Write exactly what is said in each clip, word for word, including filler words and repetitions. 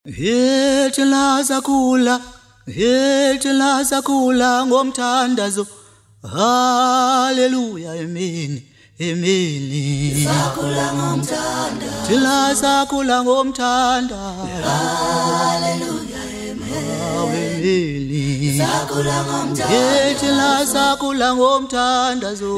Yethi lasakhula, yethi lasakhula ngomthandazo. Hallelujah, amen, amen. Sakhula ngomthandazo. Thila sakhula ngomthandazo. Hallelujah, amen. Amen. Sakhula ngomthandazo. Yethi lasakhula ngomthandazo.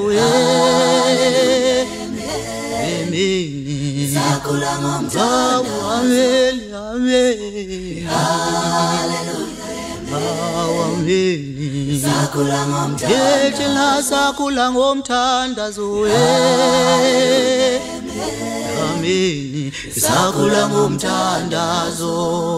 Amen. Sakhula ngomthandazo. Amen, amen. Hallelujah, amen. Sakhula ngomthandazo. Yethi lasakhula ngomthandazo. Amen. Sakhula ngomthandazo.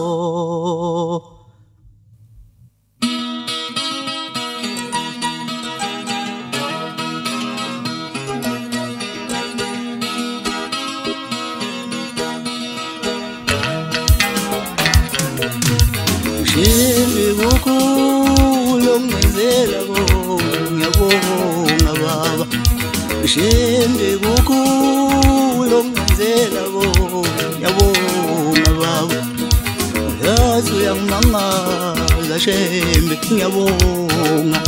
Shimbi kukhulu ngenzela konke ngiyabonga baba. Shimbi kukhulu ngenzela konke ngiyabonga baba. Yazi uyangimangala Shimbi ngiyabonga.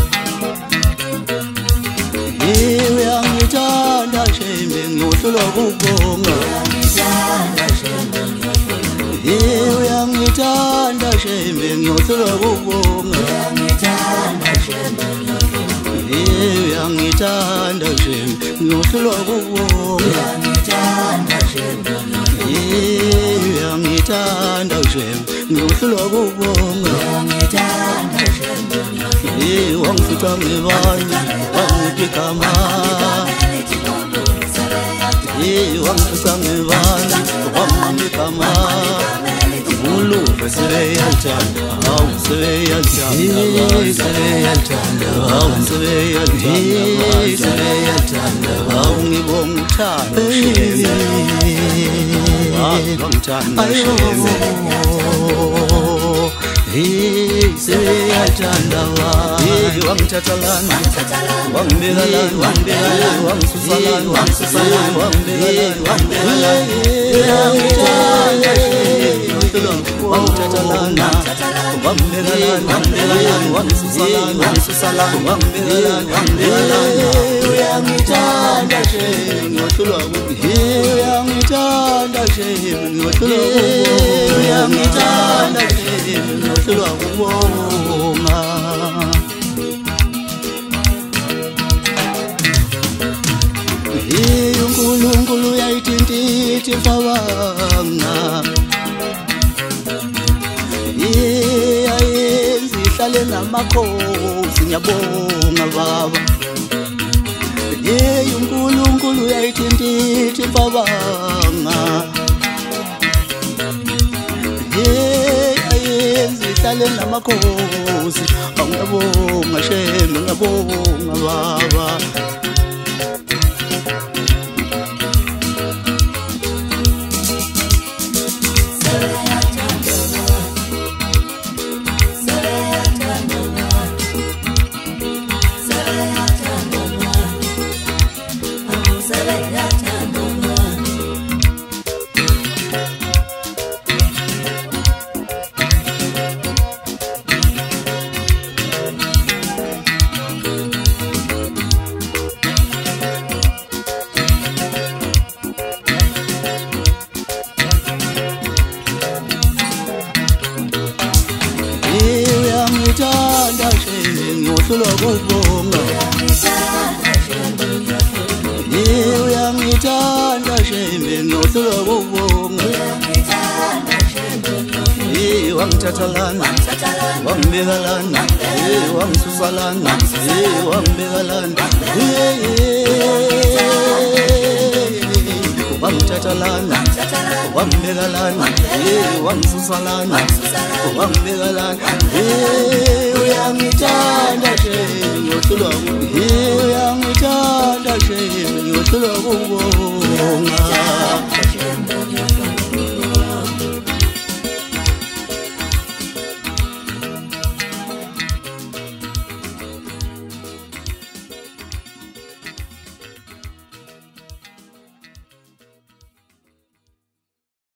Yiwe uyangithanda Shimbi ngiyohlulwa kubonga. Yewe uyangithanda Shembe ngiyohlulwa kubonga. Yewe uyangithanda Shembe ngiyohlulwa kubonga. Yewe uyangithanda Shembe ngiyohlulwa kubonga. Yewe wangifica ngibani wangipha igama. Yewe wangifica ngibani wangipha igama. Ulu sebeyalthanda, hawu sebeyalthanda, sebeyalthanda, hawu sebeyalthanda, sebeyalthanda, hawu ngibonga uthando Shembe, hawu ngithanda Shembe, hey sebeyalthanda wa, hey wangithatha lana, wangibeka lana, wangibeka lana, wangisusa lana, wangisusa lana, wangibeka lana, wangibeka wangithathalana wambekalana wambekalana wangisusalana wangisusalana wambekalana wambekalana. Uyangithanda Shembe ngiyohlulwa kubonga. Uyangithanda Shembe ngiyohlulwa kubonga. Uyangithanda Shembe ngiyohlulwa kubonga. Hey uNkulunkulu uyayithintithi mfabanga. Hey ayenzi ihlale namakhosi ngiyabonga baba. Hey uNkulunkulu uyayithintithi mfabanga. Hey ayenzi ihlale namakhosi ngiyabonga Shembe ngiyabonga baba. Uyangithanda Shembe ngiyohlulwa kubonga. Yewe uyangithanda Shembe ngiyohlulwa kubonga. Yewe wangithatha lana wangibeka lana, yewe wangisusa lana, yewe wangibeka lana, wangithatha lana wangibeka lana, yewe wangisusa lana wangibeka lana. Uyangithanda Shembe ngiyohlulwa kubonga. Uyangithanda Shembe ngiyohlulwa kubonga.